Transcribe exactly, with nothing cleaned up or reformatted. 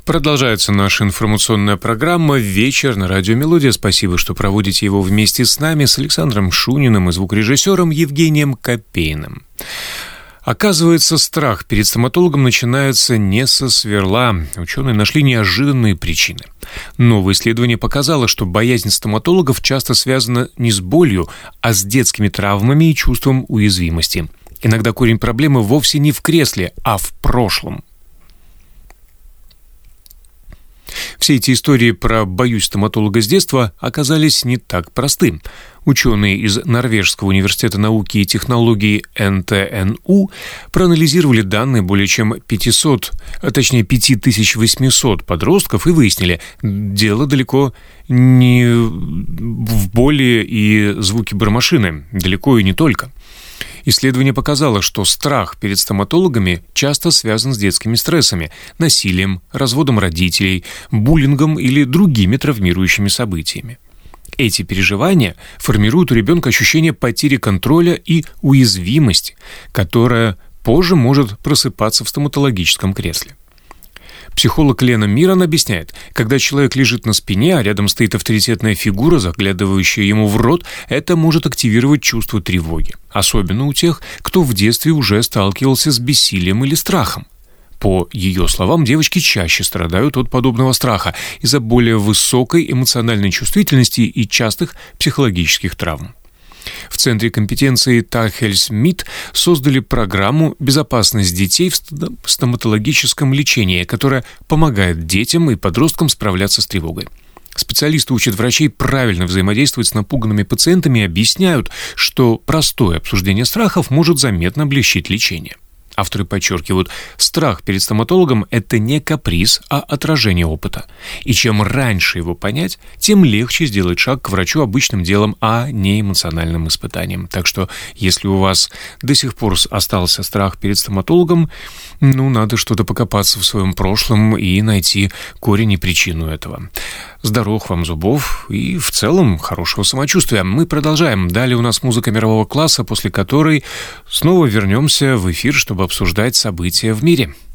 Продолжается наша информационная программа «Вечер» на радио «Мелодия». Спасибо, что проводите его вместе с нами, с Александром Шуниным и звукорежиссером Евгением Копейным. Оказывается, страх перед стоматологом начинается не со сверла. Ученые нашли неожиданные причины. Новое исследование показало, что боязнь стоматологов часто связана не с болью, а с детскими травмами и чувством уязвимости. Иногда корень проблемы вовсе не в кресле, а в прошлом. Все эти истории про «боюсь стоматолога с детства» оказались не так просты. Ученые из Норвежского университета науки и технологий эн тэ эн у проанализировали данные более чем пятисот, а точнее пять тысяч восемьсот подростков и выяснили, дело далеко не в боли и звуке бормашины, далеко и не только. Исследование показало, что страх перед стоматологами часто связан с детскими стрессами, насилием, разводом родителей, буллингом или другими травмирующими событиями. Эти переживания формируют у ребенка ощущение потери контроля и уязвимости, которая позже может просыпаться в стоматологическом кресле. Психолог Лена Мирон объясняет, когда человек лежит на спине, а рядом стоит авторитетная фигура, заглядывающая ему в рот, это может активировать чувство тревоги. Особенно у тех, кто в детстве уже сталкивался с бессилием или страхом. По ее словам, девочки чаще страдают от подобного страха из-за более высокой эмоциональной чувствительности и частых психологических травм. В Центре компетенции Тахельс-Мид создали программу «Безопасность детей в стоматологическом лечении», которая помогает детям и подросткам справляться с тревогой. Специалисты учат врачей правильно взаимодействовать с напуганными пациентами и объясняют, что простое обсуждение страхов может заметно облегчить лечение. Авторы подчеркивают, страх перед стоматологом – это не каприз, а отражение опыта. И чем раньше его понять, тем легче сделать шаг к врачу обычным делом, а не эмоциональным испытанием. Так что, если у вас до сих пор остался страх перед стоматологом, ну, надо что-то покопаться в своем прошлом и найти корень и причину этого. Здоровых вам зубов и, в целом, хорошего самочувствия. Мы продолжаем. Далее у нас музыка мирового класса, после которой снова вернемся в эфир, чтобы обсуждать события в мире.